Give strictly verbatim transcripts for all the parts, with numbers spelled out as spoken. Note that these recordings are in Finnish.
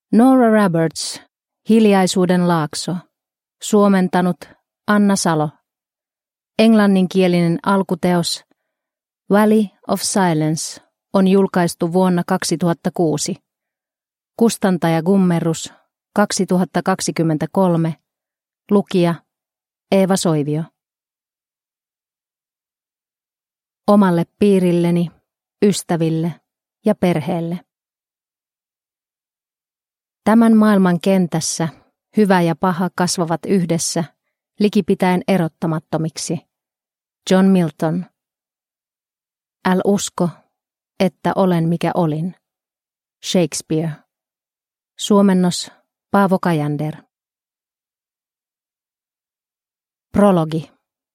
Nora Roberts, Hiljaisuuden laakso. Suomentanut Anna Salo. Englanninkielinen alkuteos Valley of Silence on julkaistu vuonna kaksituhattakuusi. Kustantaja Gummerus, kaksituhattakaksikymmentäkolme. Lukija Eeva Soivio. Omalle piirilleni, ystäville ja perheelle. Tämän maailman kentässä hyvä ja paha kasvavat yhdessä, likipitäen erottamattomiksi. John Milton. Äl usko, että olen mikä olin. Shakespeare. Suomennos Paavo Kajander. Prologi.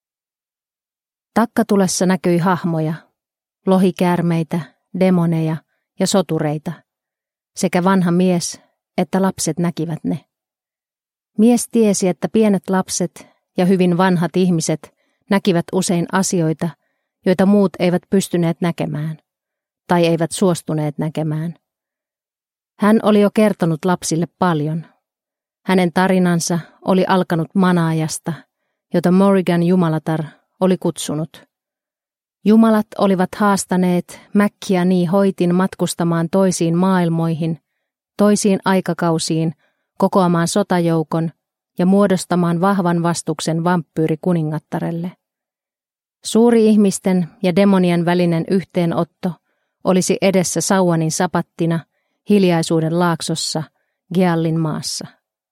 Takkatulessa näkyi hahmoja, lohikäärmeitä, demoneja ja sotureita. Sekä vanha mies että lapset näkivät ne. Mies tiesi, että pienet lapset ja hyvin vanhat ihmiset näkivät usein asioita, joita muut eivät pystyneet näkemään tai eivät suostuneet näkemään. Hän oli jo kertonut lapsille paljon. Hänen tarinansa oli alkanut Manaajasta, jota Morrigan jumalatar oli kutsunut. Jumalat olivat haastaneet Mäkkiä niin hoitin matkustamaan toisiin maailmoihin, toisiin aikakausiin, kokoamaan sotajoukon ja muodostamaan vahvan vastuksen vampyyrikuningattarelle. Suuri ihmisten ja demonien välinen yhteenotto olisi edessä Sauanin sapattina Hiljaisuuden laaksossa Geallin maassa.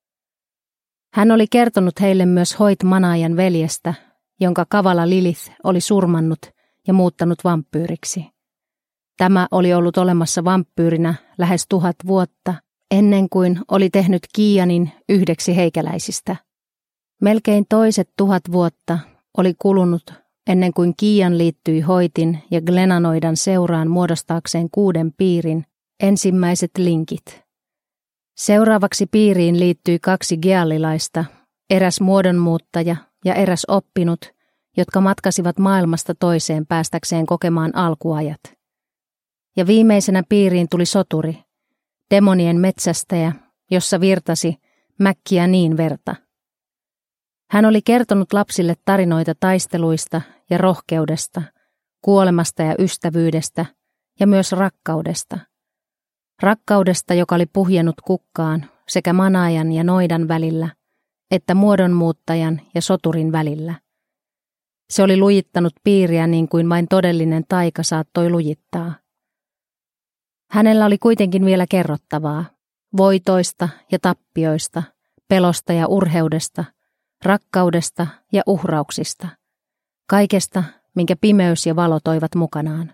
Hän oli kertonut heille myös Hoit Manaajan veljestä, jonka kavala Lilith oli surmannut ja muuttanut vampyyriksi. Tämä oli ollut olemassa vampyyrinä lähes tuhat vuotta, ennen kuin oli tehnyt Kiianin yhdeksi heikäläisistä. Melkein toiset tuhat vuotta oli kulunut ennen kuin Kiian liittyi Hoitin ja Glenanoidan seuraan muodostaakseen kuuden piirin, ensimmäiset linkit. Seuraavaksi piiriin liittyi kaksi geallilaista, eräs muodonmuuttaja ja eräs oppinut, jotka matkasivat maailmasta toiseen päästäkseen kokemaan alkuajat. Ja viimeisenä piiriin tuli soturi, demonien metsästäjä, jossa virtasi Mäkkiä niin verta. Hän oli kertonut lapsille tarinoita taisteluista ja rohkeudesta, kuolemasta ja ystävyydestä ja myös rakkaudesta. Rakkaudesta, joka oli puhjennut kukkaan sekä manaajan ja noidan välillä, että muodonmuuttajan ja soturin välillä. Se oli lujittanut piiriä niin kuin vain todellinen taika saattoi lujittaa. Hänellä oli kuitenkin vielä kerrottavaa, voitoista ja tappioista, pelosta ja urheudesta, rakkaudesta ja uhrauksista, kaikesta, minkä pimeys ja valo toivat mukanaan.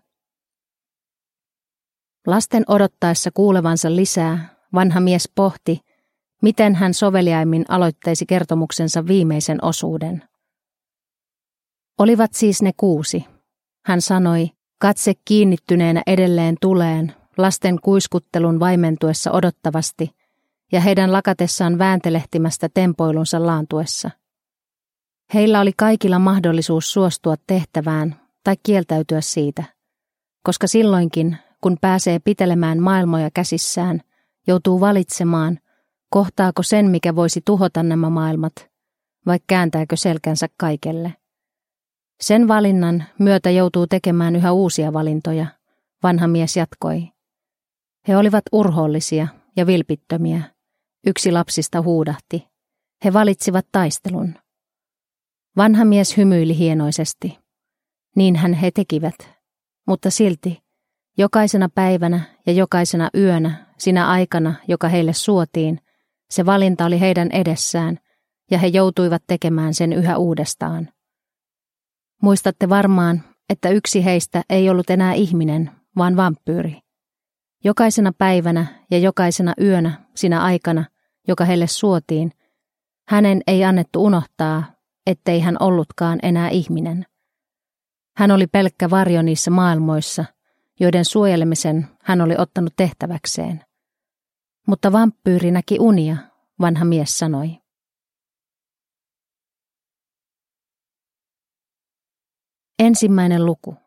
Lasten odottaessa kuulevansa lisää, vanha mies pohti, miten hän soveliaimmin aloittaisi kertomuksensa viimeisen osuuden. Olivat siis ne kuusi. Hän sanoi, katse kiinnittyneenä edelleen tuleen, lasten kuiskuttelun vaimentuessa odottavasti ja heidän lakatessaan vääntelehtimästä tempoilunsa laantuessa. Heillä oli kaikilla mahdollisuus suostua tehtävään tai kieltäytyä siitä, koska silloinkin, kun pääsee pitelemään maailmoja käsissään, joutuu valitsemaan, kohtaako sen, mikä voisi tuhota nämä maailmat, vai kääntääkö selkänsä kaikelle. Sen valinnan myötä joutuu tekemään yhä uusia valintoja, vanha mies jatkoi. He olivat urhoollisia ja vilpittömiä. Yksi lapsista huudahti. He valitsivat taistelun. Vanha mies hymyili hienoisesti. Niinhän he tekivät, mutta silti jokaisena päivänä ja jokaisena yönä, sinä aikana, joka heille suotiin, se valinta oli heidän edessään ja he joutuivat tekemään sen yhä uudestaan. Muistatte varmaan, että yksi heistä ei ollut enää ihminen, vaan vampyyri. Jokaisena päivänä ja jokaisena yönä, sinä aikana, joka heille suotiin, hänen ei annettu unohtaa, ettei hän ollutkaan enää ihminen. Hän oli pelkkä varjo niissä maailmoissa, joiden suojelemisen hän oli ottanut tehtäväkseen. Mutta vampyyri näki unia, vanha mies sanoi. Ensimmäinen luku.